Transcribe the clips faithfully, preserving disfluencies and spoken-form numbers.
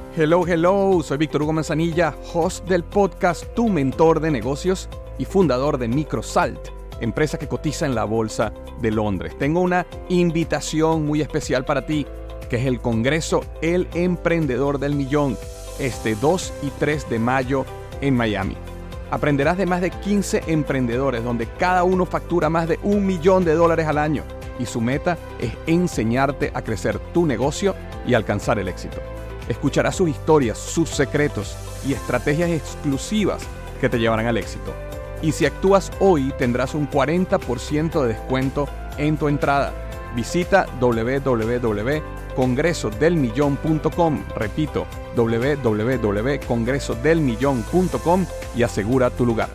Hello, hello, soy Víctor Hugo Manzanilla, host del podcast Tu Mentor de Negocios y fundador de Microsalt, empresa que cotiza en la Bolsa de Londres. Tengo una invitación muy especial para ti, que es el Congreso El Emprendedor del Millón, este dos y tres de mayo en Miami. Aprenderás de más de quince emprendedores, donde cada uno factura más de un millón de dólares al año, y su meta es enseñarte a crecer tu negocio y alcanzar el éxito. Escucharás sus historias, sus secretos y estrategias exclusivas que te llevarán al éxito. Y si actúas hoy, tendrás un cuarenta por ciento de descuento en tu entrada. Visita doble u doble u doble u punto congreso del millón punto com, repito, doble u doble u doble u punto congreso del millón punto com y asegura tu lugar.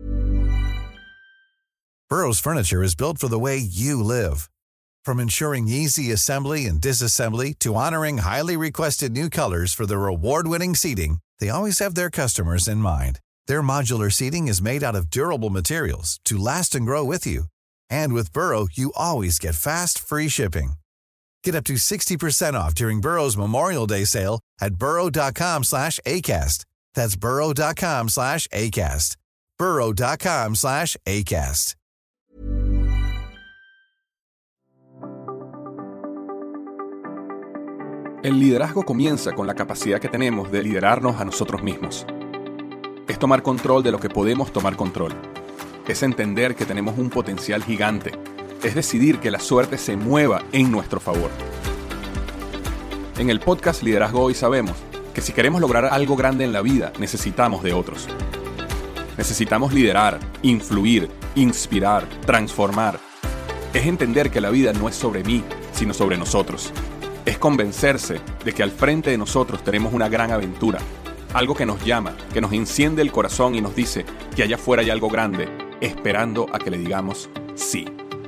Burrow's furniture is built for the way you live. From ensuring easy assembly and disassembly to honoring highly requested new colors for their award-winning seating, they always have their customers in mind. Their modular seating is made out of durable materials to last and grow with you. And with Burrow, you always get fast, free shipping. Get up to sixty percent off during Burrow's Memorial Day sale at burrow.com slash ACAST. That's burrow.com slash ACAST. burrow.com slash ACAST. El liderazgo comienza con la capacidad que tenemos de liderarnos a nosotros mismos. Es tomar control de lo que podemos tomar control. Es entender que tenemos un potencial gigante. Es decidir que la suerte se mueva en nuestro favor. En el podcast Liderazgo Hoy sabemos que si queremos lograr algo grande en la vida, necesitamos de otros. Necesitamos liderar, influir, inspirar, transformar. Es entender que la vida no es sobre mí, sino sobre nosotros. Es convencerse de que al frente de nosotros tenemos una gran aventura, algo que nos llama, que nos enciende el corazón y nos dice que allá afuera hay algo grande, esperando a que le digamos sí.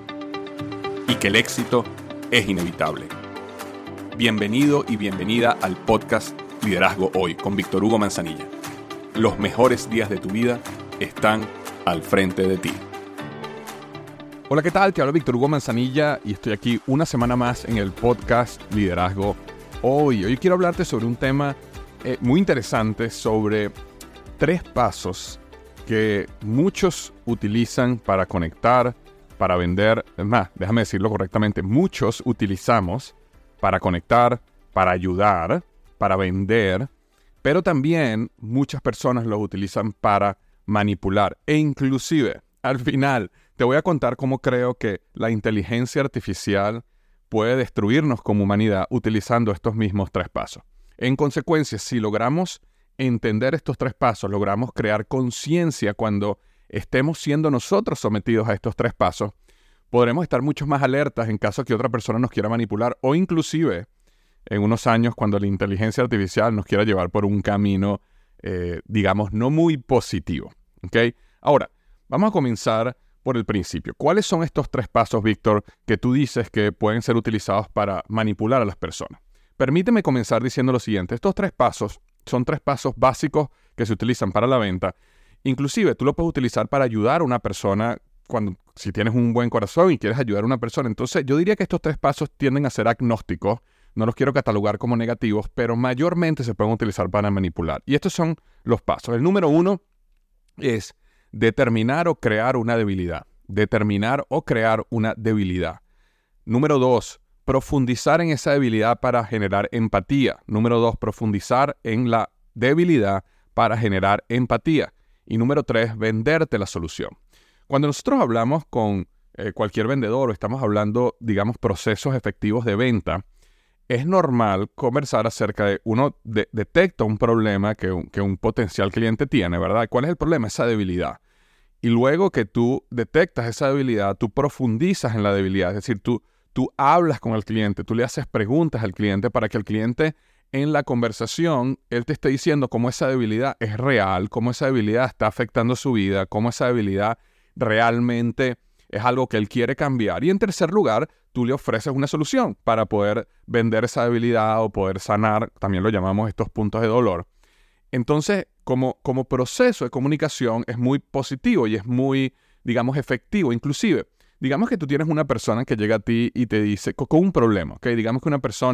Y que el éxito es inevitable. Bienvenido y bienvenida al podcast Liderazgo Hoy con Víctor Hugo Manzanilla. Los mejores días de tu vida están al frente de ti. Hola, ¿qué tal? Te hablo Víctor Hugo Manzanilla y estoy aquí una semana más en el podcast Liderazgo Hoy. Hoy quiero hablarte sobre un tema eh, muy interesante, sobre tres pasos que muchos utilizan para conectar, para vender. Es más, déjame decirlo correctamente, muchos utilizamos para conectar, para ayudar, para vender, pero también muchas personas los utilizan para manipular. E inclusive, al final, te voy a contar cómo creo que la inteligencia artificial puede destruirnos como humanidad utilizando estos mismos tres pasos. En consecuencia, si logramos entender estos tres pasos, logramos crear conciencia cuando estemos siendo nosotros sometidos a estos tres pasos, podremos estar mucho más alertas en caso que otra persona nos quiera manipular o inclusive en unos años cuando la inteligencia artificial nos quiera llevar por un camino, eh, digamos, no muy positivo. ¿Okay? Ahora, vamos a comenzar por el principio. ¿Cuáles son estos tres pasos, Víctor, que tú dices que pueden ser utilizados para manipular a las personas? Permíteme comenzar diciendo lo siguiente. Estos tres pasos son tres pasos básicos que se utilizan para la venta. Inclusive, tú lo puedes utilizar para ayudar a una persona cuando, si tienes un buen corazón y quieres ayudar a una persona. Entonces, yo diría que estos tres pasos tienden a ser agnósticos. No los quiero catalogar como negativos, pero mayormente se pueden utilizar para manipular. Y estos son los pasos. El número uno es determinar o crear una debilidad. Determinar o crear una debilidad. Número dos, profundizar en esa debilidad para generar empatía. Número dos, profundizar en la debilidad para generar empatía. Y número tres, venderte la solución. Cuando nosotros hablamos con eh, cualquier vendedor o estamos hablando, digamos, procesos efectivos de venta, es normal conversar acerca de, uno de, detecta un problema que un, que un potencial cliente tiene, ¿verdad? ¿Cuál es el problema? Esa debilidad. Y luego que tú detectas esa debilidad, tú profundizas en la debilidad. Es decir, tú, tú hablas con el cliente, tú le haces preguntas al cliente para que el cliente en la conversación, él te esté diciendo cómo esa debilidad es real, cómo esa debilidad está afectando su vida, cómo esa debilidad realmente es algo que él quiere cambiar. Y en tercer lugar, tú le ofreces una solución para poder vender esa debilidad o poder sanar, también lo llamamos estos puntos de dolor. Entonces, como, como proceso de comunicación es muy positivo y es muy, digamos, efectivo. Inclusive, digamos que tú tienes una persona que llega a ti y te dice, con un problema, ¿ok? Digamos que una persona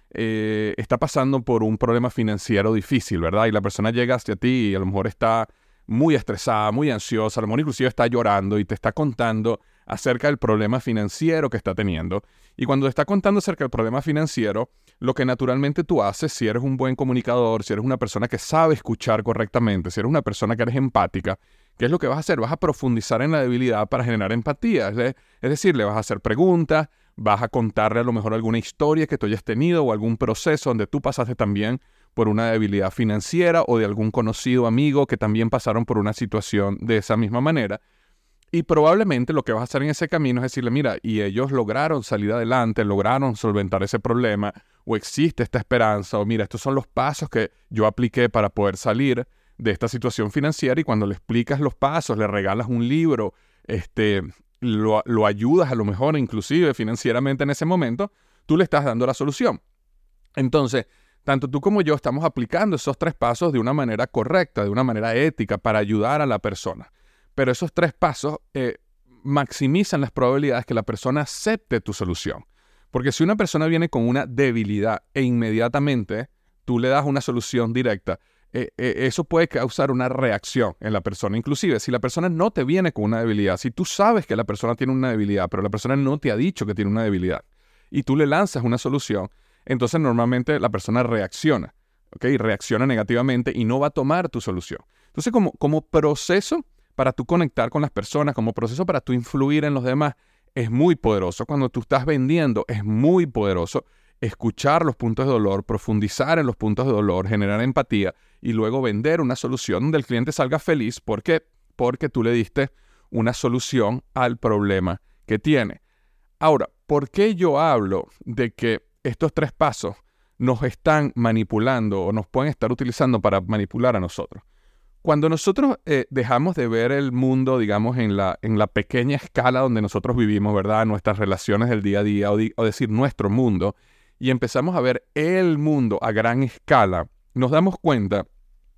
eh, está pasando por un problema financiero difícil, ¿verdad? Y la persona llega hacia ti y a lo mejor está muy estresada, muy ansiosa, a lo mejor inclusive está llorando y te está contando acerca del problema financiero que está teniendo. Y cuando te está contando acerca del problema financiero, lo que naturalmente tú haces, si eres un buen comunicador, si eres una persona que sabe escuchar correctamente, si eres una persona que eres empática, ¿qué es lo que vas a hacer? Vas a profundizar en la debilidad para generar empatía. Es, de, es decir, le vas a hacer preguntas, vas a contarle a lo mejor alguna historia que tú hayas tenido o algún proceso donde tú pasaste también por una debilidad financiera o de algún conocido amigo que también pasaron por una situación de esa misma manera. Y probablemente lo que vas a hacer en ese camino es decirle, mira, y ellos lograron salir adelante, lograron solventar ese problema, o existe esta esperanza, o mira, estos son los pasos que yo apliqué para poder salir de esta situación financiera. Y cuando le explicas los pasos, le regalas un libro, este, lo, lo ayudas a lo mejor inclusive financieramente en ese momento, tú le estás dando la solución. Entonces, tanto tú como yo estamos aplicando esos tres pasos de una manera correcta, de una manera ética, para ayudar a la persona. Pero esos tres pasos eh, maximizan las probabilidades que la persona acepte tu solución. Porque si una persona viene con una debilidad e inmediatamente tú le das una solución directa, eh, eh, eso puede causar una reacción en la persona. Inclusive, si la persona no te viene con una debilidad, si tú sabes que la persona tiene una debilidad, pero la persona no te ha dicho que tiene una debilidad, y tú le lanzas una solución, entonces normalmente la persona reacciona, ¿ok? Reacciona negativamente y no va a tomar tu solución. Entonces, como, como proceso para tú conectar con las personas, como proceso para tú influir en los demás, es muy poderoso. Cuando tú estás vendiendo, es muy poderoso escuchar los puntos de dolor, profundizar en los puntos de dolor, generar empatía y luego vender una solución donde el cliente salga feliz. ¿Por qué? Porque tú le diste una solución al problema que tiene. Ahora, ¿por qué yo hablo de que estos tres pasos nos están manipulando o nos pueden estar utilizando para manipular a nosotros? Cuando nosotros eh, dejamos de ver el mundo, digamos, en la, en la pequeña escala donde nosotros vivimos, ¿verdad? Nuestras relaciones del día a día, o, di, o decir nuestro mundo, y empezamos a ver el mundo a gran escala, nos damos cuenta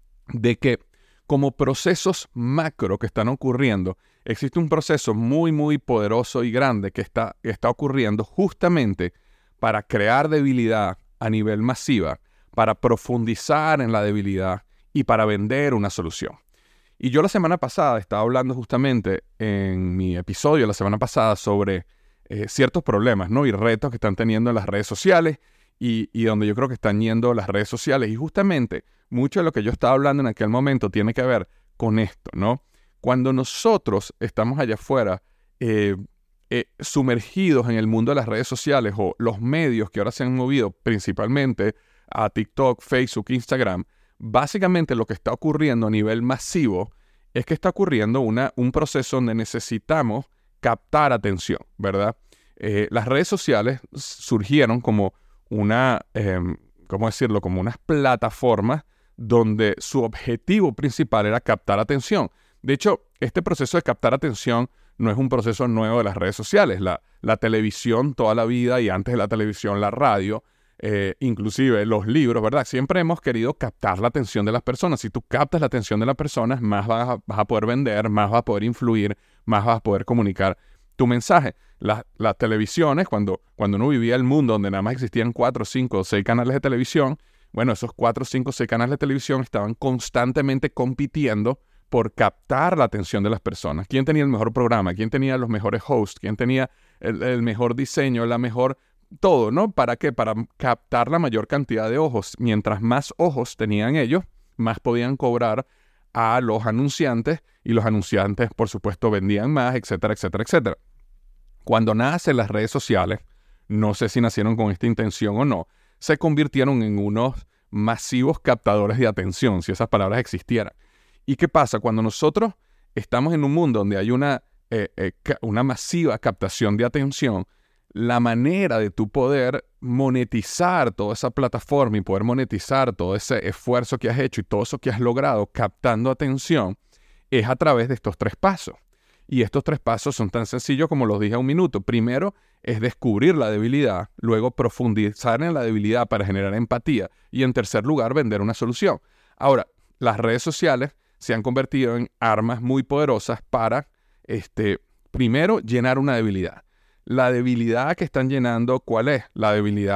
de que como procesos macro que están ocurriendo, existe un proceso muy, muy poderoso y grande que está, está ocurriendo justamente para crear debilidad a nivel masiva, para profundizar en la debilidad y para vender una solución. Y yo la semana pasada estaba hablando justamente en mi episodio la semana pasada sobre eh, ciertos problemas, ¿no? Y retos que están teniendo en las redes sociales y, y donde yo creo que están yendo las redes sociales. Y justamente mucho de lo que yo estaba hablando en aquel momento tiene que ver con esto, ¿no? Cuando nosotros estamos allá afuera eh, eh, sumergidos en el mundo de las redes sociales o los medios que ahora se han movido principalmente a TikTok, Facebook, Instagram, básicamente lo que está ocurriendo a nivel masivo es que está ocurriendo una, un proceso donde necesitamos captar atención, ¿verdad? Eh, las redes sociales surgieron como una, eh, ¿cómo decirlo? Como unas plataformas donde su objetivo principal era captar atención. De hecho, este proceso de captar atención no es un proceso nuevo de las redes sociales. La, la televisión toda la vida y antes de la televisión la radio, Eh, inclusive los libros, ¿verdad? Siempre hemos querido captar la atención de las personas. Si tú captas la atención de las personas, más vas a, vas a poder vender, más vas a poder influir, más vas a poder comunicar tu mensaje. La, las televisiones, cuando, cuando uno vivía el mundo donde nada más existían cuatro, cinco o seis canales de televisión, bueno, esos cuatro, cinco, seis canales de televisión estaban constantemente compitiendo por captar la atención de las personas. ¿Quién tenía el mejor programa? ¿Quién tenía los mejores hosts? ¿Quién tenía el, el mejor diseño? La mejor... Todo, ¿no? ¿Para qué? Para captar la mayor cantidad de ojos. Mientras más ojos tenían ellos, más podían cobrar a los anunciantes y los anunciantes, por supuesto, vendían más, etcétera, etcétera, etcétera. Cuando nacen las redes sociales, no sé si nacieron con esta intención o no, se convirtieron en unos masivos captadores de atención, si esas palabras existieran. ¿Y qué pasa? Cuando nosotros estamos en un mundo donde hay una, eh, eh, una masiva captación de atención, la manera de tu poder monetizar toda esa plataforma y poder monetizar todo ese esfuerzo que has hecho y todo eso que has logrado captando atención es a través de estos tres pasos. Y estos tres pasos son tan sencillos como los dije a un minuto. Primero es descubrir la debilidad, luego profundizar en la debilidad para generar empatía y en tercer lugar vender una solución. Ahora, las redes sociales se han convertido en armas muy poderosas para, este, primero, llenar una debilidad. La debilidad que están llenando, ¿cuál es? La debilidad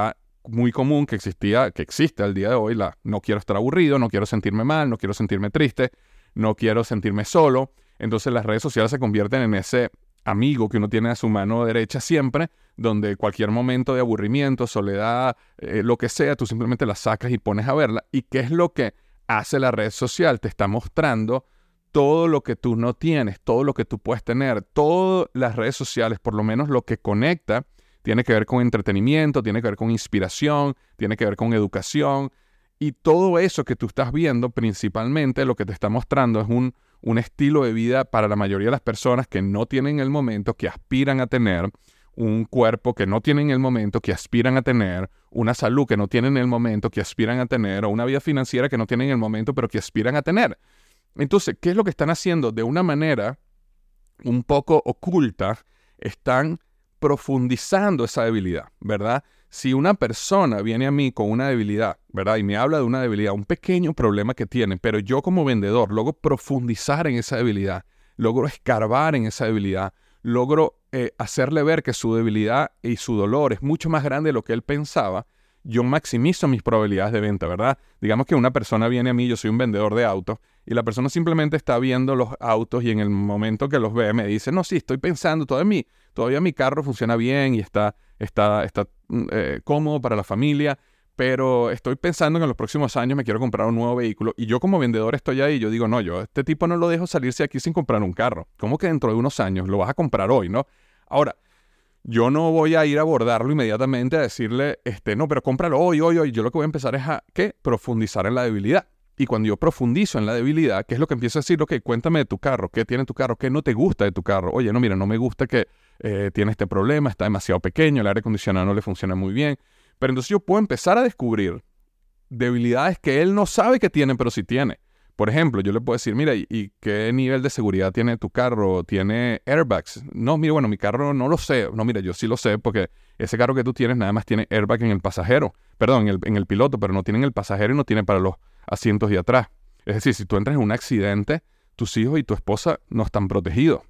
muy común que existía, que existe al día de hoy, la no quiero estar aburrido, no quiero sentirme mal, no quiero sentirme triste, no quiero sentirme solo. Entonces las redes sociales se convierten en ese amigo que uno tiene a su mano derecha siempre, donde cualquier momento de aburrimiento, soledad, eh, lo que sea, tú simplemente la sacas y pones a verla. ¿Y qué es lo que hace la red social? Te está mostrando todo lo que tú no tienes, todo lo que tú puedes tener. Todas las redes sociales, por lo menos lo que conecta, tiene que ver con entretenimiento, tiene que ver con inspiración, tiene que ver con educación. Y todo eso que tú estás viendo, principalmente lo que te está mostrando es un, un estilo de vida para la mayoría de las personas que no tienen el momento, que aspiran a tener un cuerpo que no tienen en el momento, que aspiran a tener una salud que no tienen en el momento, que aspiran a tener, o una vida financiera que no tienen en el momento, pero que aspiran a tener. Entonces, ¿qué es lo que están haciendo? De una manera un poco oculta, están profundizando esa debilidad, ¿verdad? Si una persona viene a mí con una debilidad, ¿verdad? Y me habla de una debilidad, un pequeño problema que tiene, pero yo como vendedor logro profundizar en esa debilidad, logro escarbar en esa debilidad, logro eh, hacerle ver que su debilidad y su dolor es mucho más grande de lo que él pensaba, yo maximizo mis probabilidades de venta, ¿verdad? Digamos que una persona viene a mí, yo soy un vendedor de autos, y la persona simplemente está viendo los autos y en el momento que los ve me dice, no, sí, estoy pensando, todavía mi, todavía mi carro funciona bien y está, está, está eh, cómodo para la familia, pero estoy pensando que en los próximos años me quiero comprar un nuevo vehículo. Y yo como vendedor estoy ahí y yo digo, no, yo este tipo no lo dejo salirse aquí sin comprar un carro. ¿Cómo que dentro de unos años lo vas a comprar hoy, no? Ahora, yo no voy a ir a abordarlo inmediatamente a decirle, este, no, pero cómpralo hoy, hoy, hoy. Yo lo que voy a empezar es a, ¿qué? Profundizar en la debilidad. Y cuando yo profundizo en la debilidad, ¿qué es lo que empiezo a decir? Ok, cuéntame de tu carro, ¿qué tiene tu carro? ¿Qué no te gusta de tu carro? Oye, no, mira, no me gusta que eh, tiene este problema, está demasiado pequeño, el aire acondicionado no le funciona muy bien. Pero entonces yo puedo empezar a descubrir debilidades que él no sabe que tiene, pero sí tiene. Por ejemplo, yo le puedo decir, mira, ¿y, y qué nivel de seguridad tiene tu carro? ¿Tiene airbags? No, mira, bueno, mi carro no lo sé. No, mira, yo sí lo sé porque ese carro que tú tienes nada más tiene airbag en el pasajero. Perdón, en el, en el piloto, pero no tiene en el pasajero y no tiene para los asientos de atrás. Es decir, si tú entras en un accidente, tus hijos y tu esposa no están protegidos.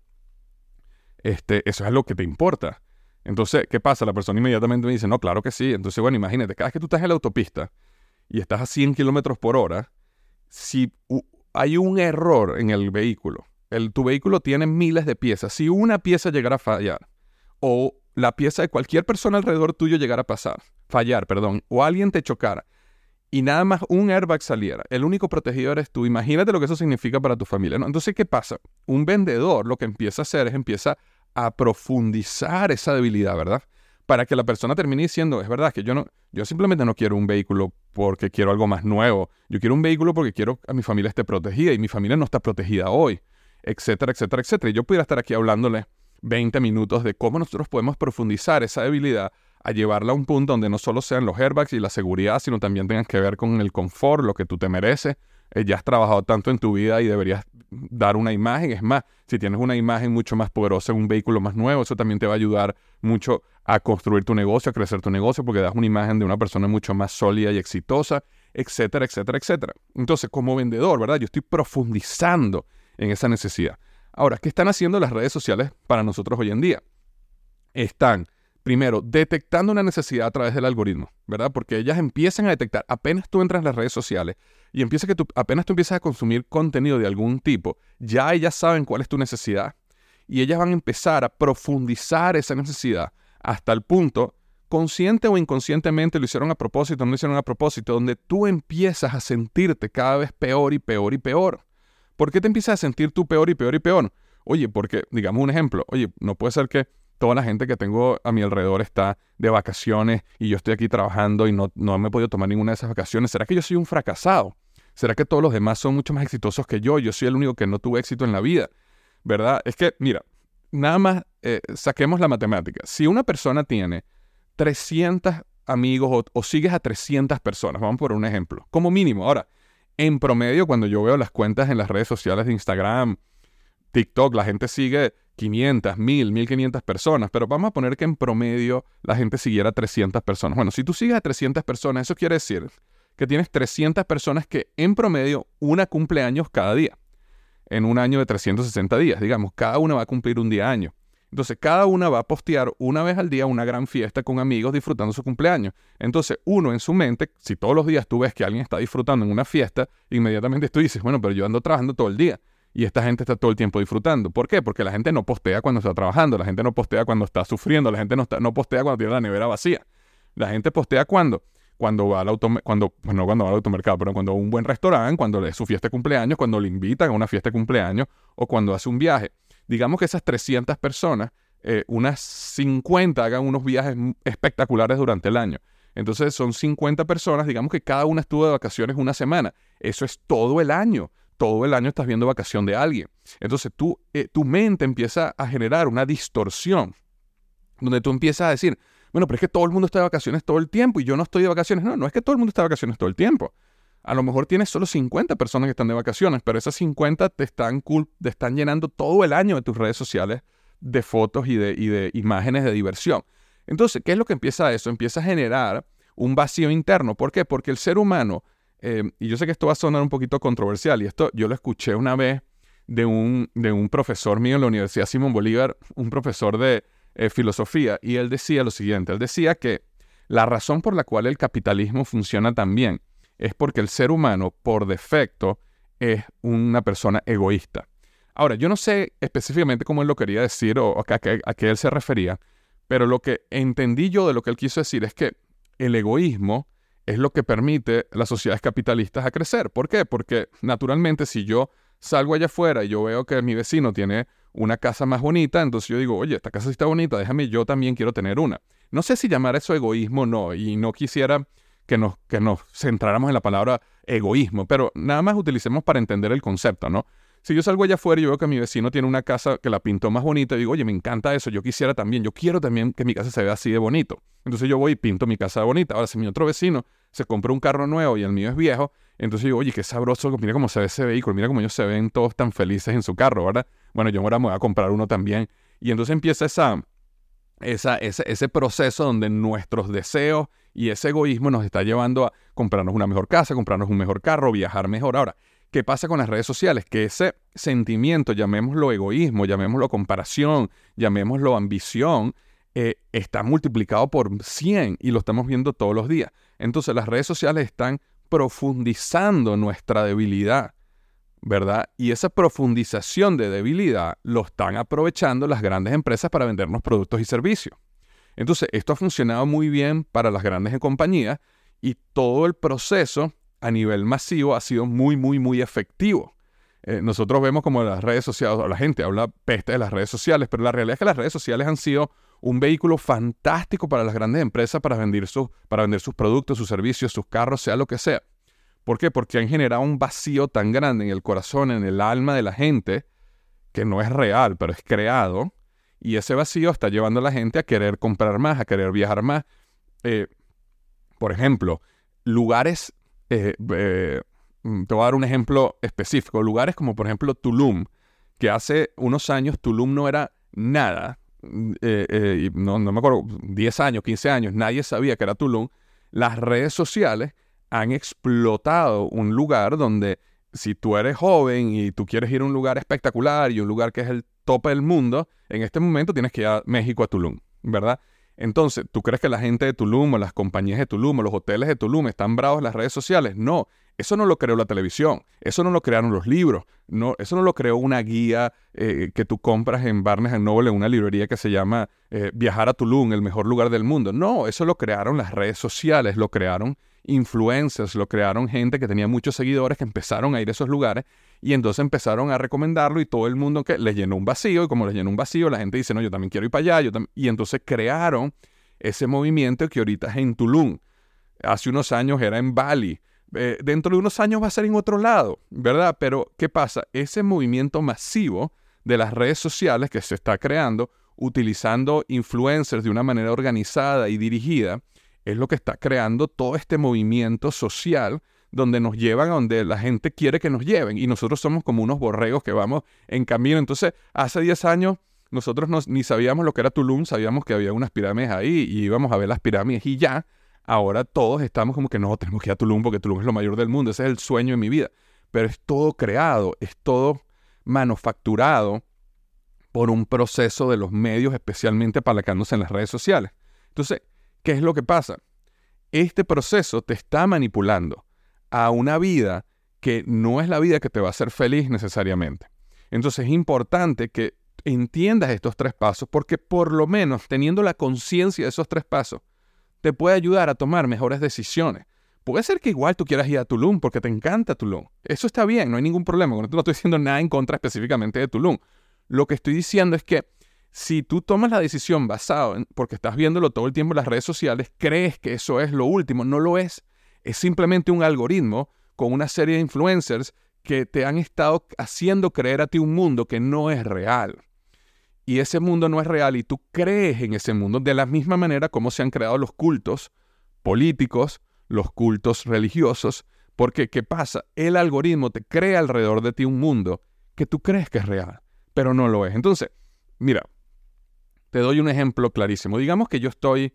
Este, eso es lo que te importa. Entonces, ¿qué pasa? La persona inmediatamente me dice, no, claro que sí. Entonces, bueno, imagínate, cada vez que tú estás en la autopista y estás a cien kilómetros por hora, si uh, hay un error en el vehículo, el, tu vehículo tiene miles de piezas, si una pieza llegara a fallar, o la pieza de cualquier persona alrededor tuyo llegara a pasar, fallar, perdón, o alguien te chocara, y nada más un airbag saliera, el único protegido eres tú, imagínate lo que eso significa para tu familia, ¿no? Entonces, ¿qué pasa? Un vendedor lo que empieza a hacer es empieza a profundizar esa debilidad, ¿verdad? Para que la persona termine diciendo, es verdad que yo no, yo simplemente no quiero un vehículo porque quiero algo más nuevo. Yo quiero un vehículo porque quiero que mi familia esté protegida y mi familia no está protegida hoy, etcétera, etcétera, etcétera. Y yo pudiera estar aquí hablándole veinte minutos de cómo nosotros podemos profundizar esa debilidad a llevarla a un punto donde no solo sean los airbags y la seguridad, sino también tengan que ver con el confort, lo que tú te mereces. Eh, ya has trabajado tanto en tu vida y deberías dar una imagen. Es más, si tienes una imagen mucho más poderosa en un vehículo más nuevo, eso también te va a ayudar mucho a construir tu negocio, a crecer tu negocio, porque das una imagen de una persona mucho más sólida y exitosa, etcétera, etcétera, etcétera. Entonces, como vendedor, ¿verdad? Yo estoy profundizando en esa necesidad. Ahora, ¿qué están haciendo las redes sociales para nosotros hoy en día? Están, primero, detectando una necesidad a través del algoritmo, ¿verdad? Porque ellas empiezan a detectar, apenas tú entras en las redes sociales y empieza que tú, apenas tú empiezas a consumir contenido de algún tipo, ya ellas saben cuál es tu necesidad y ellas van a empezar a profundizar esa necesidad hasta el punto, consciente o inconscientemente, lo hicieron a propósito, no lo hicieron a propósito, donde tú empiezas a sentirte cada vez peor y peor y peor. ¿Por qué te empiezas a sentir tú peor y peor y peor? Oye, porque, digamos un ejemplo, oye, no puede ser que toda la gente que tengo a mi alrededor está de vacaciones y yo estoy aquí trabajando y no, no me he podido tomar ninguna de esas vacaciones. ¿Será que yo soy un fracasado? ¿Será que todos los demás son mucho más exitosos que yo? Yo soy el único que no tuve éxito en la vida, ¿verdad? Es que, mira, nada más eh, saquemos la matemática. Si una persona tiene trescientos amigos o, o sigues a trescientas personas, vamos por un ejemplo, como mínimo. Ahora, en promedio, cuando yo veo las cuentas en las redes sociales de Instagram, TikTok, la gente sigue quinientas, mil, mil quinientas personas, pero vamos a poner que en promedio la gente siguiera trescientas personas. Bueno, si tú sigues a trescientas personas, eso quiere decir que tienes trescientas personas que en promedio una cumple años cada día. En un año de trescientos sesenta días, digamos, cada una va a cumplir un día año. Entonces, cada una va a postear una vez al día una gran fiesta con amigos disfrutando su cumpleaños. Entonces, uno en su mente, si todos los días tú ves que alguien está disfrutando en una fiesta, inmediatamente tú dices, bueno, pero yo ando trabajando todo el día y esta gente está todo el tiempo disfrutando. ¿Por qué? Porque la gente no postea cuando está trabajando, la gente no postea cuando está sufriendo, la gente no, está, no postea cuando tiene la nevera vacía. La gente postea cuando... Cuando va al automercado, cuando, pues no cuando va al automercado, pero cuando va a un buen restaurante, cuando es su fiesta de cumpleaños, cuando le invitan a una fiesta de cumpleaños o cuando hace un viaje. Digamos que esas trescientas personas, eh, unas cincuenta hagan unos viajes espectaculares durante el año. Entonces son cincuenta personas, digamos que cada una estuvo de vacaciones una semana. Eso es todo el año. Todo el año estás viendo vacación de alguien. Entonces tú, eh, tu mente empieza a generar una distorsión donde tú empiezas a decir, bueno, pero es que todo el mundo está de vacaciones todo el tiempo y yo no estoy de vacaciones. No, no es que todo el mundo está de vacaciones todo el tiempo. A lo mejor tienes solo cincuenta personas que están de vacaciones, pero esas cincuenta te están, cool, te están llenando todo el año de tus redes sociales de fotos y de, y de imágenes de diversión. Entonces, ¿qué es lo que empieza a eso? Empieza a generar un vacío interno. ¿Por qué? Porque el ser humano, eh, y yo sé que esto va a sonar un poquito controversial, y esto yo lo escuché una vez de un, de un profesor mío en la Universidad Simón Bolívar, un profesor de Eh, filosofía, y él decía lo siguiente, él decía que la razón por la cual el capitalismo funciona tan bien es porque el ser humano por defecto es una persona egoísta. Ahora, yo no sé específicamente cómo él lo quería decir o a qué, a qué él se refería, pero lo que entendí yo de lo que él quiso decir es que el egoísmo es lo que permite a las sociedades capitalistas a crecer. ¿Por qué? Porque naturalmente si yo salgo allá afuera y yo veo que mi vecino tiene una casa más bonita, entonces yo digo, oye, esta casa sí está bonita, déjame, yo también quiero tener una. No sé si llamar eso egoísmo o no, y no quisiera que nos, que nos centráramos en la palabra egoísmo, pero nada más utilicemos para entender el concepto, ¿no? Si yo salgo allá afuera y yo veo que mi vecino tiene una casa que la pintó más bonita, y digo, oye, me encanta eso, yo quisiera también, yo quiero también que mi casa se vea así de bonito. Entonces yo voy y pinto mi casa bonita. Ahora, si mi otro vecino se compra un carro nuevo y el mío es viejo, entonces digo, oye, qué sabroso, mira cómo se ve ese vehículo, mira cómo ellos se ven todos tan felices en su carro, ¿verdad? Bueno, yo ahora me voy a comprar uno también. Y entonces empieza esa, esa, ese, ese proceso donde nuestros deseos y ese egoísmo nos está llevando a comprarnos una mejor casa, comprarnos un mejor carro, viajar mejor. Ahora, ¿qué pasa con las redes sociales? Que ese sentimiento, llamémoslo egoísmo, llamémoslo comparación, llamémoslo ambición, eh, está multiplicado por cien y lo estamos viendo todos los días. Entonces las redes sociales están profundizando nuestra debilidad, ¿verdad? Y esa profundización de debilidad lo están aprovechando las grandes empresas para vendernos productos y servicios. Entonces, esto ha funcionado muy bien para las grandes compañías y todo el proceso a nivel masivo ha sido muy, muy, muy efectivo. Eh, nosotros vemos como las redes sociales, la gente habla peste de las redes sociales, pero la realidad es que las redes sociales han sido un vehículo fantástico para las grandes empresas para vender sus, para vender sus productos, sus servicios, sus carros, sea lo que sea. ¿Por qué? Porque han generado un vacío tan grande en el corazón, en el alma de la gente, que no es real, pero es creado. Y ese vacío está llevando a la gente a querer comprar más, a querer viajar más. Eh, por ejemplo, lugares, eh, eh, te voy a dar un ejemplo específico. Lugares como por ejemplo Tulum, que hace unos años Tulum no era nada. Eh, eh, no, no me acuerdo, diez años, quince años, nadie sabía que era Tulum. Las redes sociales han explotado un lugar donde si tú eres joven y tú quieres ir a un lugar espectacular y un lugar que es el tope del mundo, en este momento tienes que ir a México, a Tulum, ¿verdad? Entonces, ¿tú crees que la gente de Tulum o las compañías de Tulum o los hoteles de Tulum están bravos en las redes sociales? No, eso no lo creó la televisión, eso no lo crearon los libros, no, eso no lo creó una guía eh, que tú compras en Barnes and Noble, en una librería que se llama eh, Viajar a Tulum, el mejor lugar del mundo. No, eso lo crearon las redes sociales, lo crearon influencers, lo crearon gente que tenía muchos seguidores que empezaron a ir a esos lugares y entonces empezaron a recomendarlo y todo el mundo que les llenó un vacío y como les llenó un vacío la gente dice, no, yo también quiero ir para allá, yo y entonces crearon ese movimiento que ahorita es en Tulum. Hace unos años era en Bali. Eh, dentro de unos años va a ser en otro lado, ¿verdad? Pero ¿qué pasa? Ese movimiento masivo de las redes sociales que se está creando utilizando influencers de una manera organizada y dirigida es lo que está creando todo este movimiento social donde nos llevan a donde la gente quiere que nos lleven y nosotros somos como unos borregos que vamos en camino. Entonces, hace diez años nosotros no, ni sabíamos lo que era Tulum, sabíamos que había unas pirámides ahí y íbamos a ver las pirámides y ya. Ahora todos estamos como que no, tenemos que ir a Tulum porque Tulum es lo mayor del mundo, ese es el sueño de mi vida. Pero es todo creado, es todo manufacturado por un proceso de los medios, especialmente apalancándose en las redes sociales. Entonces, ¿qué es lo que pasa? Este proceso te está manipulando a una vida que no es la vida que te va a hacer feliz necesariamente. Entonces, es importante que entiendas estos tres pasos, porque por lo menos teniendo la conciencia de esos tres pasos, te puede ayudar a tomar mejores decisiones. Puede ser que igual tú quieras ir a Tulum porque te encanta Tulum. Eso está bien, no hay ningún problema. No estoy diciendo nada en contra específicamente de Tulum. Lo que estoy diciendo es que si tú tomas la decisión basado en, porque estás viéndolo todo el tiempo en las redes sociales, crees que eso es lo último. No lo es. Es simplemente un algoritmo con una serie de influencers que te han estado haciendo creer a ti un mundo que no es real. Y ese mundo no es real y tú crees en ese mundo de la misma manera como se han creado los cultos políticos, los cultos religiosos, porque ¿qué pasa? El algoritmo te crea alrededor de ti un mundo que tú crees que es real, pero no lo es. Entonces, mira, te doy un ejemplo clarísimo. Digamos que yo estoy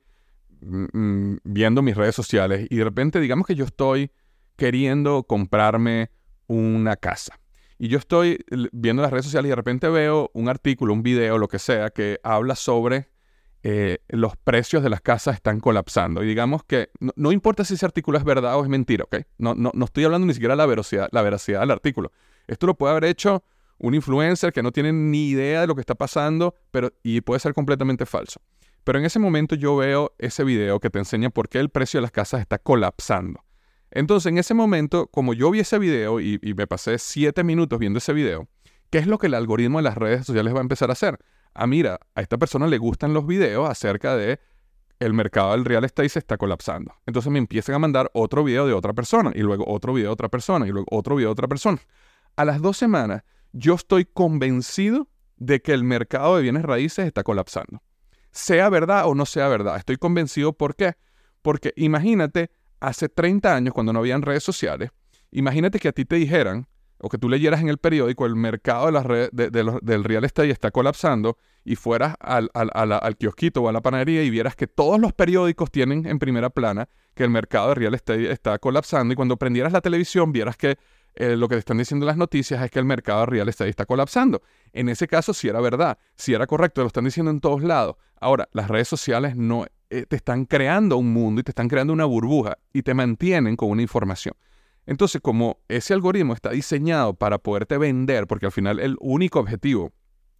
mm, viendo mis redes sociales y de repente digamos que yo estoy queriendo comprarme una casa. Y yo estoy viendo las redes sociales y de repente veo un artículo, un video, lo que sea, que habla sobre Eh, los precios de las casas están colapsando. Y digamos que no, no importa si ese artículo es verdad o es mentira, ¿ok? No, no, no estoy hablando ni siquiera de la veracidad, la veracidad del artículo. Esto lo puede haber hecho un influencer que no tiene ni idea de lo que está pasando, pero, y puede ser completamente falso. Pero en ese momento yo veo ese video que te enseña por qué el precio de las casas está colapsando. Entonces, en ese momento, como yo vi ese video y, y me pasé siete minutos viendo ese video, ¿qué es lo que el algoritmo de las redes sociales va a empezar a hacer? Ah, mira, a esta persona le gustan los videos acerca de el mercado del real estate se está colapsando. Entonces me empiezan a mandar otro video de otra persona, y luego otro video de otra persona, y luego otro video de otra persona. A las dos semanas, yo estoy convencido de que el mercado de bienes raíces está colapsando. Sea verdad o no sea verdad, estoy convencido. ¿Por qué? Porque imagínate, hace treinta años, cuando no habían redes sociales, imagínate que a ti te dijeran, o que tú leyeras en el periódico, el mercado de las redes, de, de los, del real estate está colapsando, y fueras al, al, al, al kiosquito o a la panadería y vieras que todos los periódicos tienen en primera plana que el mercado de real estate está colapsando, y cuando prendieras la televisión vieras que eh, lo que te están diciendo las noticias es que el mercado de real estate está colapsando. En ese caso sí era verdad, sí era correcto, lo están diciendo en todos lados. Ahora, las redes sociales no eh, te están creando un mundo y te están creando una burbuja y te mantienen con una información. Entonces, como ese algoritmo está diseñado para poderte vender, porque al final el único objetivo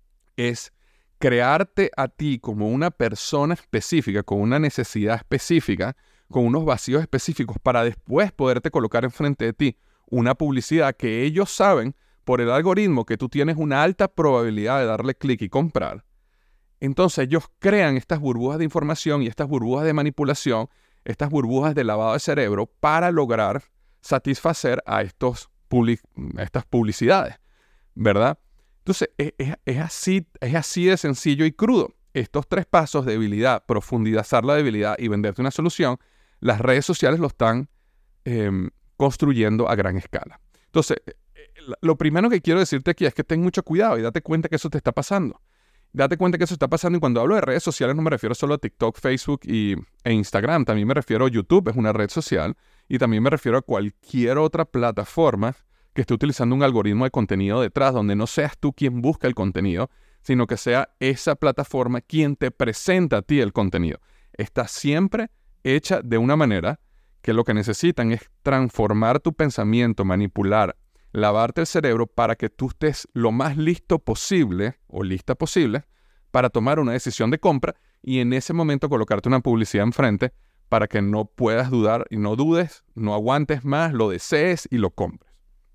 es crearte a ti como una persona específica, con una necesidad específica, con unos vacíos específicos, para después poderte colocar enfrente de ti una publicidad que ellos saben por el algoritmo que tú tienes una alta probabilidad de darle clic y comprar. Entonces ellos crean estas burbujas de información y estas burbujas de manipulación, estas burbujas de lavado de cerebro para lograr satisfacer a, estos public, a estas publicidades, ¿verdad? Entonces, es, es, es, así, es así de sencillo y crudo. Estos tres pasos, debilidad, profundizar la debilidad y venderte una solución, las redes sociales lo están eh, construyendo a gran escala. Entonces, lo primero que quiero decirte aquí es que ten mucho cuidado y date cuenta que eso te está pasando. Date cuenta que eso está pasando, y cuando hablo de redes sociales no me refiero solo a TikTok, Facebook y, e Instagram. También me refiero a YouTube, es una red social, y también me refiero a cualquier otra plataforma que esté utilizando un algoritmo de contenido detrás, donde no seas tú quien busca el contenido, sino que sea esa plataforma quien te presenta a ti el contenido. Está siempre hecha de una manera que lo que necesitan es transformar tu pensamiento, manipular, lavarte el cerebro para que tú estés lo más listo posible o lista posible para tomar una decisión de compra, y en ese momento colocarte una publicidad enfrente para que no puedas dudar y no dudes, no aguantes más, lo desees y lo compres.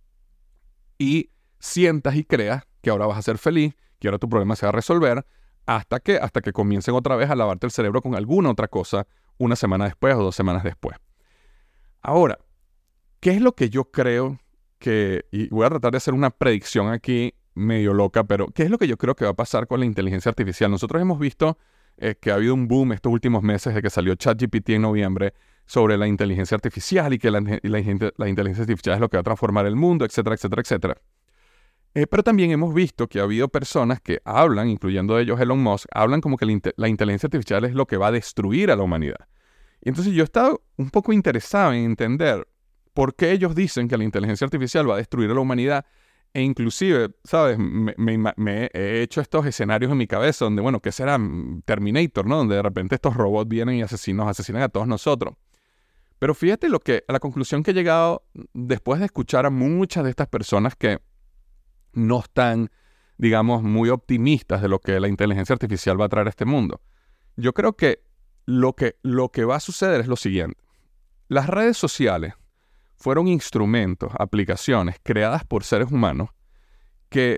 Y sientas y creas que ahora vas a ser feliz, que ahora tu problema se va a resolver, hasta que, hasta que comiencen otra vez a lavarte el cerebro con alguna otra cosa una semana después o dos semanas después. Ahora, ¿qué es lo que yo creo que, y voy a tratar de hacer una predicción aquí medio loca, pero ¿qué es lo que yo creo que va a pasar con la inteligencia artificial? Nosotros hemos visto eh, que ha habido un boom estos últimos meses de que salió ChatGPT en noviembre sobre la inteligencia artificial y que la, la, la inteligencia artificial es lo que va a transformar el mundo, etcétera, etcétera, etcétera. Eh, pero también hemos visto que ha habido personas que hablan, incluyendo ellos Elon Musk, hablan como que la, la inteligencia artificial es lo que va a destruir a la humanidad. Y entonces yo he estado un poco interesado en entender por qué ellos dicen que la inteligencia artificial va a destruir a la humanidad E inclusive, ¿sabes? Me, me, me he hecho estos escenarios en mi cabeza donde, bueno, ¿qué será Terminator, no? Donde de repente estos robots vienen y asesinan, asesinan a todos nosotros. Pero fíjate lo que, a la conclusión que he llegado después de escuchar a muchas de estas personas que no están, digamos, muy optimistas de lo que la inteligencia artificial va a traer a este mundo. Yo creo que lo que, lo que va a suceder es lo siguiente. Las redes sociales fueron instrumentos, aplicaciones creadas por seres humanos que,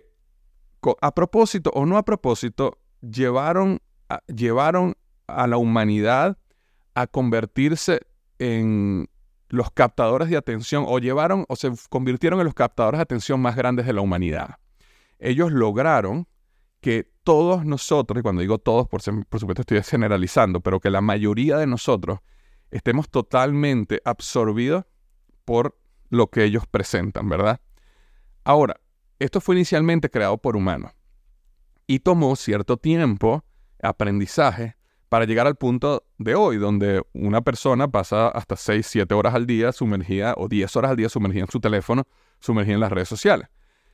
a propósito o no a propósito, llevaron a, llevaron a la humanidad a convertirse en los captadores de atención o llevaron o se convirtieron en los captadores de atención más grandes de la humanidad. Ellos lograron que todos nosotros, y cuando digo todos, por, por supuesto estoy generalizando, pero que la mayoría de nosotros estemos totalmente absorbidos por lo que ellos presentan, ¿verdad? Ahora, esto fue inicialmente creado por humanos y tomó cierto tiempo, aprendizaje, para llegar al punto de hoy, donde una persona pasa hasta seis, siete horas al día sumergida, o diez horas al día sumergida en su teléfono, sumergida en las redes sociales.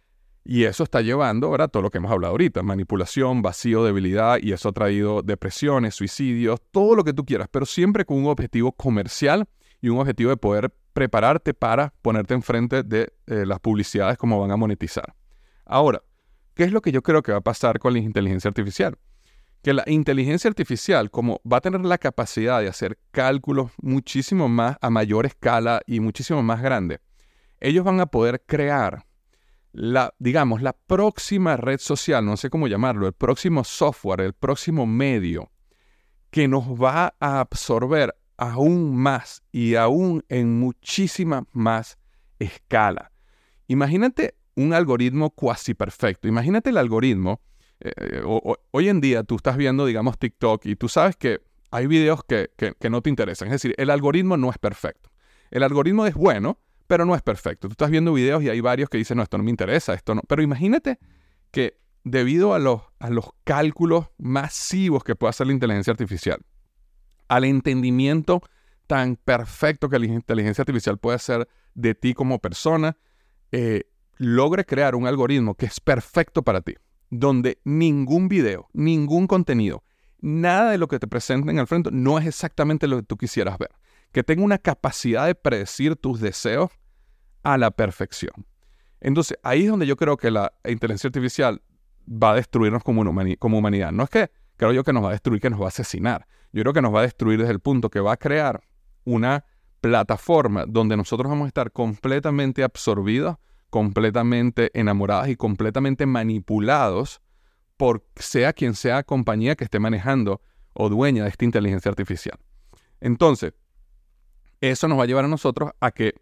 Y eso está llevando ahora todo lo que hemos hablado ahorita, manipulación, vacío, debilidad, y eso ha traído depresiones, suicidios, todo lo que tú quieras, pero siempre con un objetivo comercial y un objetivo de poder prepararte para ponerte enfrente de eh, las publicidades, como van a monetizar. Ahora, ¿qué es lo que yo creo que va a pasar con la inteligencia artificial? Que la inteligencia artificial, como va a tener la capacidad de hacer cálculos muchísimo más a mayor escala y muchísimo más grande, ellos van a poder crear la, digamos, la próxima red social, no sé cómo llamarlo, el próximo software, el próximo medio que nos va a absorber aún más y aún en muchísima más escala. Imagínate un algoritmo cuasi perfecto. Imagínate el algoritmo. Eh, o, o, hoy en día tú estás viendo, digamos, TikTok y tú sabes que hay videos que, que, que no te interesan. Es decir, el algoritmo no es perfecto. El algoritmo es bueno, pero no es perfecto. Tú estás viendo videos y hay varios que dicen, no, esto no me interesa, esto no. Pero imagínate que debido a los, a los cálculos masivos que puede hacer la inteligencia artificial, al entendimiento tan perfecto que la inteligencia artificial puede hacer de ti como persona, eh, logre crear un algoritmo que es perfecto para ti, donde ningún video, ningún contenido, nada de lo que te presenten al frente no es exactamente lo que tú quisieras ver. Que tenga una capacidad de predecir tus deseos a la perfección. Entonces, ahí es donde yo creo que la inteligencia artificial va a destruirnos como, humani- como humanidad. No es que creo yo que nos va a destruir, que nos va a asesinar. Yo creo que nos va a destruir desde el punto que va a crear una plataforma donde nosotros vamos a estar completamente absorbidos, completamente enamorados y completamente manipulados por sea quien sea compañía que esté manejando o dueña de esta inteligencia artificial. Entonces, eso nos va a llevar a nosotros a que,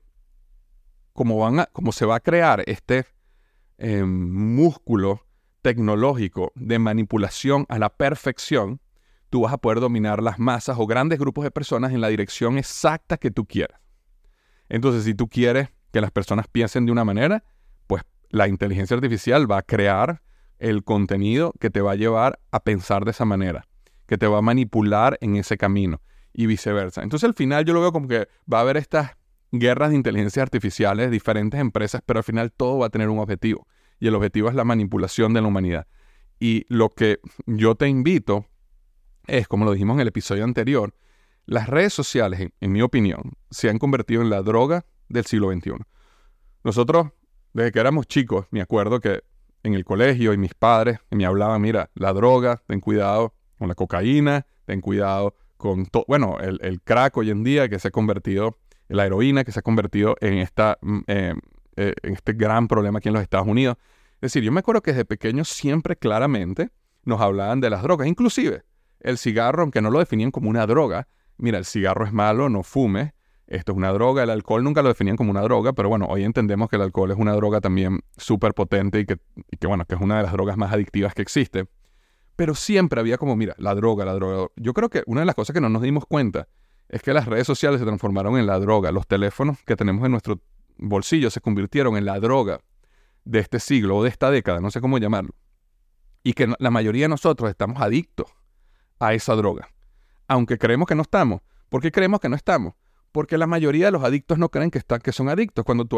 como, van a, como se va a crear este eh, músculo tecnológico de manipulación a la perfección, tú vas a poder dominar las masas o grandes grupos de personas en la dirección exacta que tú quieras. Entonces, si tú quieres que las personas piensen de una manera, pues la inteligencia artificial va a crear el contenido que te va a llevar a pensar de esa manera, que te va a manipular en ese camino y viceversa. Entonces, al final yo lo veo como que va a haber estas guerras de inteligencias artificiales, diferentes empresas, pero al final todo va a tener un objetivo. Y el objetivo es la manipulación de la humanidad. Y lo que yo te invito es, como lo dijimos en el episodio anterior, las redes sociales, en, en mi opinión, se han convertido en la droga del siglo veintiuno. Nosotros, desde que éramos chicos, me acuerdo que en el colegio y mis padres me hablaban, mira, la droga, ten cuidado con la cocaína, ten cuidado con todo, bueno, el, el crack hoy en día que se ha convertido, la heroína que se ha convertido en, esta, eh, eh, en este gran problema aquí en los Estados Unidos. Es decir, yo me acuerdo que desde pequeño siempre claramente nos hablaban de las drogas, inclusive el cigarro, aunque no lo definían como una droga. Mira, el cigarro es malo, no fumes, esto es una droga. El alcohol nunca lo definían como una droga, pero bueno, hoy entendemos que el alcohol es una droga también súper potente y que, y que, bueno, que es una de las drogas más adictivas que existe. Pero siempre había como, mira, la droga, la droga. Yo creo que una de las cosas que no nos dimos cuenta es que las redes sociales se transformaron en la droga. Los teléfonos que tenemos en nuestro bolsillo se convirtieron en la droga de este siglo o de esta década, no sé cómo llamarlo. Y que la mayoría de nosotros estamos adictos a esa droga. Aunque creemos que no estamos. ¿Por qué creemos que no estamos? Porque la mayoría de los adictos no creen que, están, que son adictos. Cuando tú hablas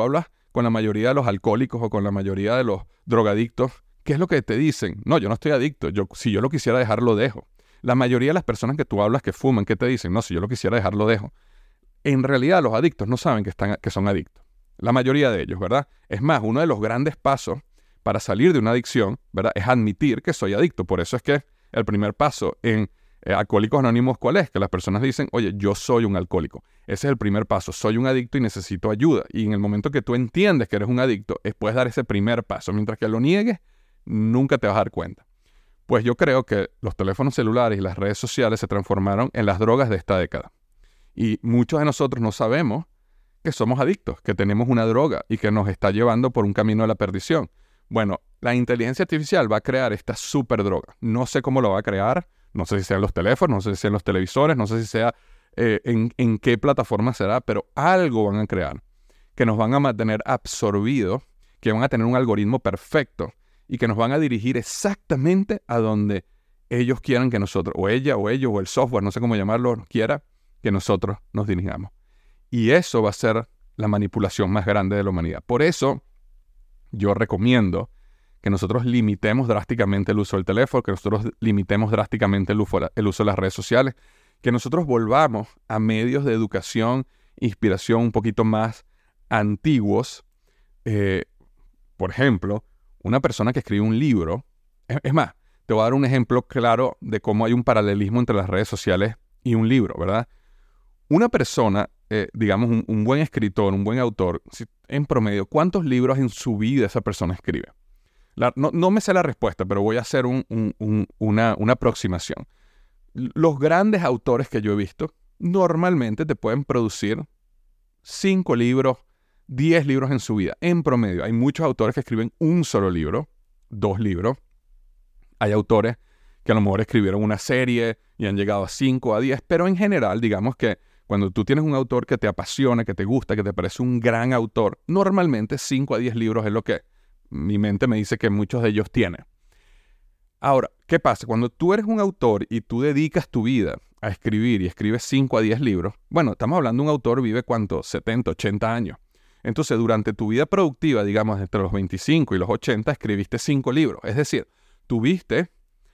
con la mayoría de los alcohólicos o con la mayoría de los drogadictos, ¿qué es lo que te dicen? No, yo no estoy adicto. Yo, si yo lo quisiera dejar, lo dejo. La mayoría de las personas que tú hablas que fuman, ¿qué te dicen? No, si yo lo quisiera dejar, lo dejo. En realidad, los adictos no saben que, están, que son adictos. La mayoría de ellos, ¿verdad? Es más, uno de los grandes pasos para salir de una adicción, ¿verdad?, es admitir que soy adicto. Por eso es que el primer paso en eh, Alcohólicos Anónimos, ¿cuál es? Que las personas dicen, oye, yo soy un alcohólico. Ese es el primer paso. Soy un adicto y necesito ayuda. Y en el momento que tú entiendes que eres un adicto, es, puedes dar ese primer paso. Mientras que lo niegues, nunca te vas a dar cuenta. Pues yo creo que los teléfonos celulares y las redes sociales se transformaron en las drogas de esta década. Y muchos de nosotros no sabemos que somos adictos, que tenemos una droga y que nos está llevando por un camino de la perdición. Bueno, la inteligencia artificial va a crear esta super droga. No sé cómo lo va a crear, no sé si sea en los teléfonos, no sé si sea en los televisores, no sé si sea eh, en, en qué plataforma será, pero algo van a crear que nos van a mantener absorbidos, que van a tener un algoritmo perfecto y que nos van a dirigir exactamente a donde ellos quieran que nosotros, o ella, o ellos, o el software, no sé cómo llamarlo, quiera que nosotros nos dirijamos. Y eso va a ser la manipulación más grande de la humanidad. Por eso yo recomiendo que nosotros limitemos drásticamente el uso del teléfono, que nosotros limitemos drásticamente el uso, el uso de las redes sociales, que nosotros volvamos a medios de educación, inspiración un poquito más antiguos. Eh, por ejemplo, una persona que escribe un libro, es, es más, te voy a dar un ejemplo claro de cómo hay un paralelismo entre las redes sociales y un libro, ¿verdad? Una persona, eh, digamos, un, un buen escritor, un buen autor, si, en promedio, ¿cuántos libros en su vida esa persona escribe? La, no, no me sé la respuesta, pero voy a hacer un, un, un, una, una aproximación. Los grandes autores que yo he visto normalmente te pueden producir cinco libros, diez libros en su vida, en promedio. Hay muchos autores que escriben un solo libro, dos libros. Hay autores que a lo mejor escribieron una serie y han llegado a cinco, a diez, pero en general, digamos que cuando tú tienes un autor que te apasiona, que te gusta, que te parece un gran autor, normalmente cinco a diez libros es lo que mi mente me dice que muchos de ellos tienen. Ahora, ¿qué pasa? Cuando tú eres un autor y tú dedicas tu vida a escribir y escribes cinco a diez libros, bueno, estamos hablando de un autor vive ¿cuánto? setenta, ochenta años. Entonces, durante tu vida productiva, digamos, entre los veinticinco y los ochenta, escribiste cinco libros. Es decir, tuviste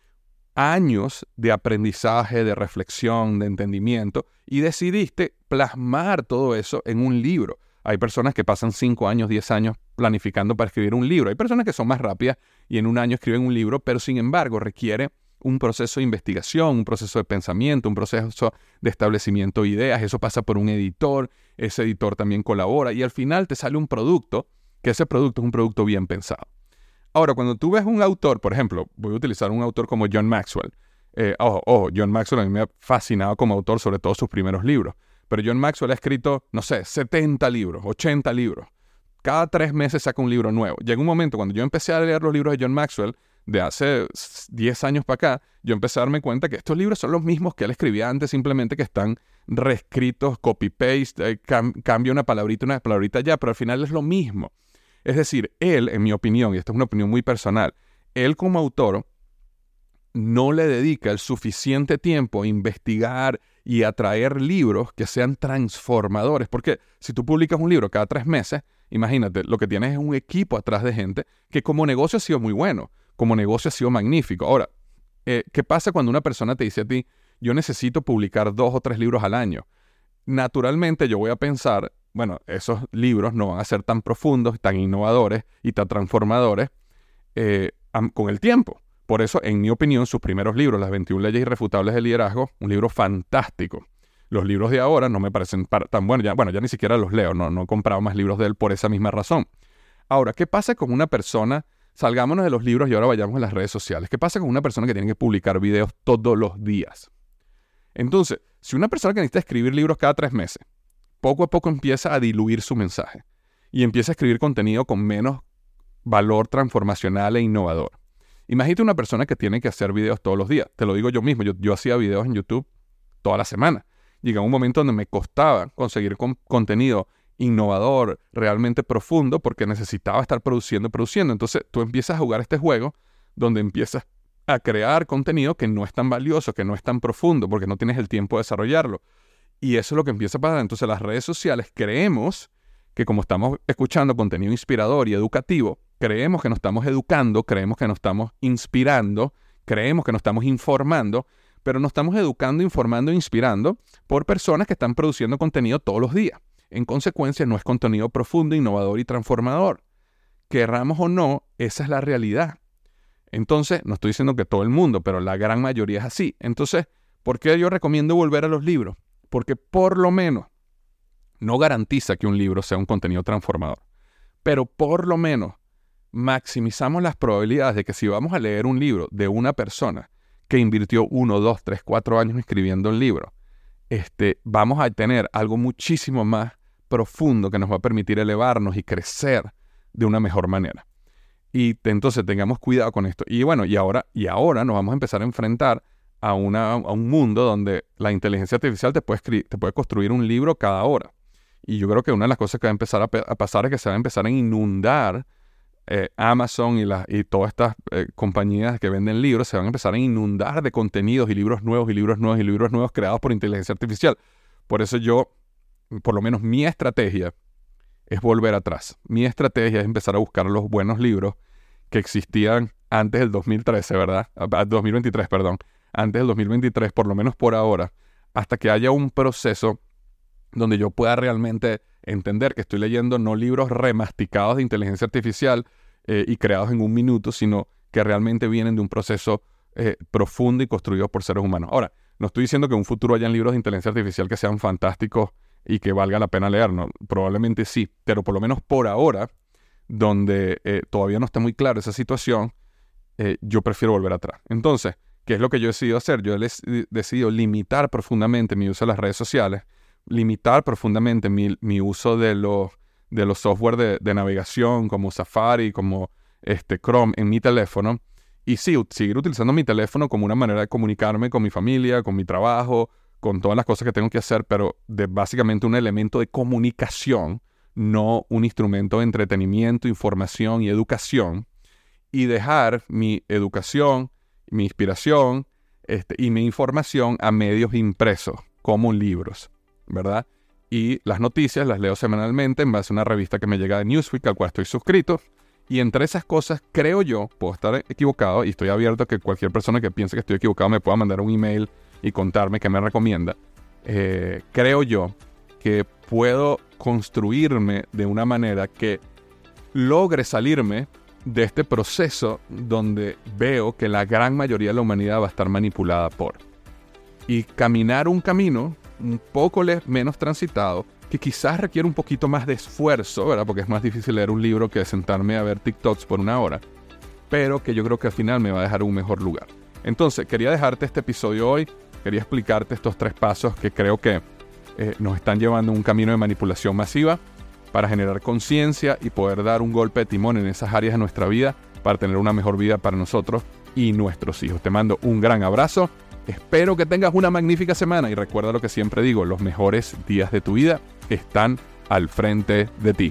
años de aprendizaje, de reflexión, de entendimiento, y decidiste plasmar todo eso en un libro. Hay personas que pasan cinco años, diez años planificando para escribir un libro. Hay personas que son más rápidas y en un año escriben un libro, pero sin embargo requiere un proceso de investigación, un proceso de pensamiento, un proceso de establecimiento de ideas. Eso pasa por un editor, ese editor también colabora y al final te sale un producto, que ese producto es un producto bien pensado. Ahora, cuando tú ves un autor, por ejemplo, voy a utilizar un autor como John Maxwell. Eh, ojo, ojo, John Maxwell a mí me ha fascinado como autor, sobre todo sus primeros libros. Pero John Maxwell ha escrito, no sé, setenta libros, ochenta libros. Cada tres meses saca un libro nuevo. Llega un momento cuando yo empecé a leer los libros de John Maxwell, de hace diez años para acá, yo empecé a darme cuenta que estos libros son los mismos que él escribía antes, simplemente que están reescritos, copy-paste, eh, cam cambia una palabrita, una palabrita ya, pero al final es lo mismo. Es decir, él, en mi opinión, y esta es una opinión muy personal, él como autor no le dedica el suficiente tiempo a investigar y a traer libros que sean transformadores. Porque si tú publicas un libro cada tres meses, imagínate, lo que tienes es un equipo atrás de gente que como negocio ha sido muy bueno, como negocio ha sido magnífico. Ahora, eh, ¿qué pasa cuando una persona te dice a ti, yo necesito publicar dos o tres libros al año? Naturalmente yo voy a pensar, bueno, esos libros no van a ser tan profundos, tan innovadores y tan transformadores eh, con el tiempo. Por eso, en mi opinión, sus primeros libros, Las veintiuna Leyes Irrefutables del Liderazgo, un libro fantástico. Los libros de ahora no me parecen tan buenos. Ya, bueno, ya ni siquiera los leo, no, no he comprado más libros de él por esa misma razón. Ahora, ¿qué pasa con una persona? Salgámonos de los libros y ahora vayamos a las redes sociales. ¿Qué pasa con una persona que tiene que publicar videos todos los días? Entonces, si una persona que necesita escribir libros cada tres meses, poco a poco empieza a diluir su mensaje y empieza a escribir contenido con menos valor transformacional e innovador. Imagínate una persona que tiene que hacer videos todos los días. Te lo digo yo mismo. Yo, yo hacía videos en YouTube toda la semana. Llega un momento donde me costaba conseguir con, contenido innovador, realmente profundo, porque necesitaba estar produciendo, produciendo. Entonces tú empiezas a jugar este juego donde empiezas a crear contenido que no es tan valioso, que no es tan profundo, porque no tienes el tiempo de desarrollarlo. Y eso es lo que empieza a pasar. Entonces las redes sociales creemos que como estamos escuchando contenido inspirador y educativo, creemos que nos estamos educando, creemos que nos estamos inspirando, creemos que nos estamos informando, pero nos estamos educando, informando e inspirando por personas que están produciendo contenido todos los días. En consecuencia, no es contenido profundo, innovador y transformador. Querramos o no, esa es la realidad. Entonces, no estoy diciendo que todo el mundo, pero la gran mayoría es así. Entonces, ¿por qué yo recomiendo volver a los libros? Porque por lo menos, no garantiza que un libro sea un contenido transformador, pero por lo menos maximizamos las probabilidades de que si vamos a leer un libro de una persona que invirtió uno, dos, tres, cuatro años escribiendo el libro, este, vamos a tener algo muchísimo más profundo que nos va a permitir elevarnos y crecer de una mejor manera. Y te, entonces tengamos cuidado con esto. Y bueno, y ahora, y ahora nos vamos a empezar a enfrentar a, una, a un mundo donde la inteligencia artificial te puede, escri- te puede construir un libro cada hora. Y yo creo que una de las cosas que va a empezar a, pe- a pasar es que se va a empezar a inundar eh, Amazon y, la, y todas estas eh, compañías que venden libros, se van a empezar a inundar de contenidos y libros nuevos y libros nuevos y libros nuevos creados por inteligencia artificial. Por eso yo, por lo menos mi estrategia es volver atrás. Mi estrategia es empezar a buscar los buenos libros que existían antes del dos mil trece, ¿verdad? dos mil veintitrés, perdón. Antes del dos mil veintitrés, por lo menos por ahora, hasta que haya un proceso donde yo pueda realmente entender que estoy leyendo no libros remasticados de inteligencia artificial eh, y creados en un minuto, sino que realmente vienen de un proceso eh, profundo y construido por seres humanos. Ahora, no estoy diciendo que en un futuro hayan libros de inteligencia artificial que sean fantásticos y que valga la pena leer, ¿no? Probablemente sí, pero por lo menos por ahora, donde eh, todavía no está muy clara esa situación, eh, yo prefiero volver atrás. Entonces, ¿qué es lo que yo he decidido hacer? Yo he decidido limitar profundamente mi uso de las redes sociales, limitar profundamente mi, mi uso de los, de los software de, de navegación como Safari, como este, Chrome en mi teléfono, y sí, seguir utilizando mi teléfono como una manera de comunicarme con mi familia, con mi trabajo, con todas las cosas que tengo que hacer, pero de básicamente un elemento de comunicación, no un instrumento de entretenimiento, información y educación, y dejar mi educación, mi inspiración este, y mi información a medios impresos, como libros, ¿verdad? Y las noticias las leo semanalmente en base a una revista que me llega de Newsweek, al cual estoy suscrito. Y entre esas cosas, creo yo, puedo estar equivocado y estoy abierto a que cualquier persona que piense que estoy equivocado me pueda mandar un email y contarme qué me recomienda. Eh, creo yo que puedo construirme de una manera que logre salirme de este proceso donde veo que la gran mayoría de la humanidad va a estar manipulada por. Y caminar un camino un poco menos transitado, que quizás requiere un poquito más de esfuerzo, ¿verdad? Porque es más difícil leer un libro que sentarme a ver TikToks por una hora, pero que yo creo que al final me va a dejar un mejor lugar. Entonces, quería dejarte este episodio hoy, quería explicarte estos tres pasos que creo que eh, nos están llevando a un camino de manipulación masiva para generar conciencia y poder dar un golpe de timón en esas áreas de nuestra vida para tener una mejor vida para nosotros y nuestros hijos. Te mando un gran abrazo. Espero que tengas una magnífica semana y recuerda lo que siempre digo, los mejores días de tu vida están al frente de ti.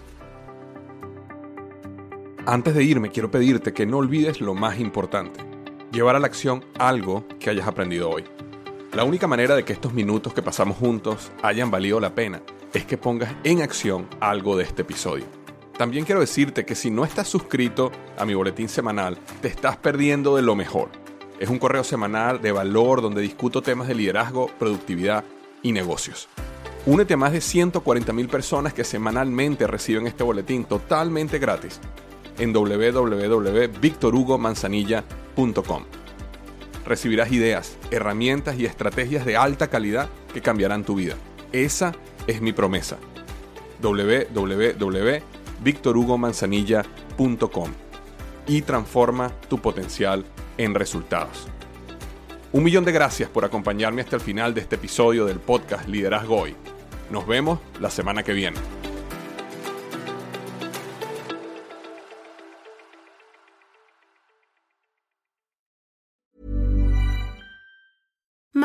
Antes de irme, quiero pedirte que no olvides lo más importante, llevar a la acción algo que hayas aprendido hoy. La única manera de que estos minutos que pasamos juntos hayan valido la pena es que pongas en acción algo de este episodio. También quiero decirte que si no estás suscrito a mi boletín semanal, te estás perdiendo de lo mejor. Es un correo semanal de valor donde discuto temas de liderazgo, productividad y negocios. Únete a más de ciento cuarenta mil personas que semanalmente reciben este boletín totalmente gratis en doble u doble u doble u punto víctor hugo manzanilla punto com. Recibirás ideas, herramientas y estrategias de alta calidad que cambiarán tu vida. Esa es mi promesa. doble u doble u doble u punto víctor hugo manzanilla punto com y transforma tu potencial en resultados. Un millón de gracias por acompañarme hasta el final de este episodio del podcast Liderazgo Hoy. Nos vemos la semana que viene.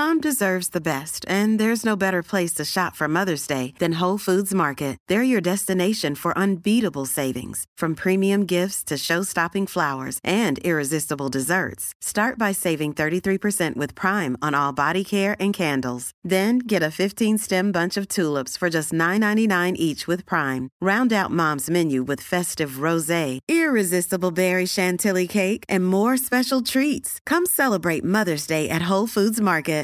Mom deserves the best, and there's no better place to shop for Mother's Day than Whole Foods Market. They're your destination for unbeatable savings, from premium gifts to show-stopping flowers and irresistible desserts. Start by saving thirty-three percent with Prime on all body care and candles. Then get a fifteen-stem bunch of tulips for just nine ninety-nine each with Prime. Round out Mom's menu with festive rosé, irresistible berry chantilly cake, and more special treats. Come celebrate Mother's Day at Whole Foods Market.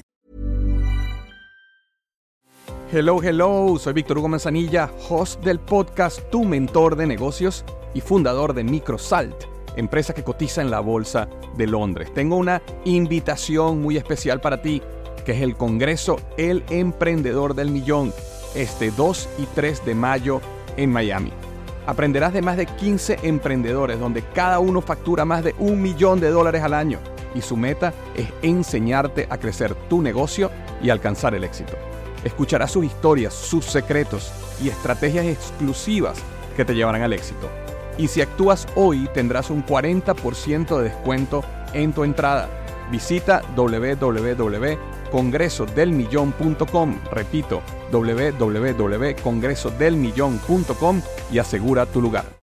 Hello, hello, soy Víctor Hugo Manzanilla, host del podcast Tu Mentor de Negocios y fundador de Microsalt, empresa que cotiza en la Bolsa de Londres. Tengo una invitación muy especial para ti, que es el Congreso El Emprendedor del Millón, este dos y tres de mayo en Miami. Aprenderás de más de quince emprendedores, donde cada uno factura más de un millón de dólares al año, y su meta es enseñarte a crecer tu negocio y alcanzar el éxito. Escucharás sus historias, sus secretos y estrategias exclusivas que te llevarán al éxito. Y si actúas hoy, tendrás un cuarenta por ciento de descuento en tu entrada. Visita w w w punto congreso del millón punto com, repito, w w w punto congreso del millón punto com y asegura tu lugar.